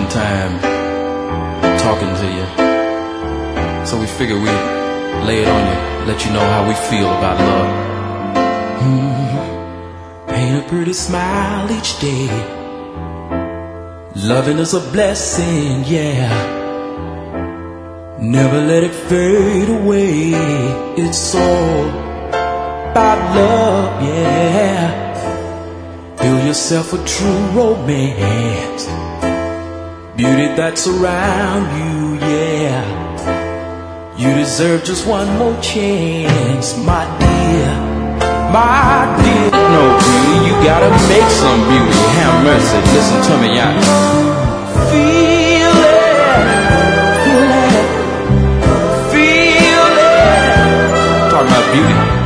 spend time talking to you. So we figure we'd lay it on you, let you know how we feel about love. Paint a pretty smile each day. Loving is a blessing, yeah. Never let it fade away. It's all about love, yeah. Build yourself a true romance. Beauty that's around you, yeah. You deserve just one more chance, my dear, my dear. No beauty, you gotta make some beauty. Have mercy, listen to me, I feel it, feel it. Talking about beauty.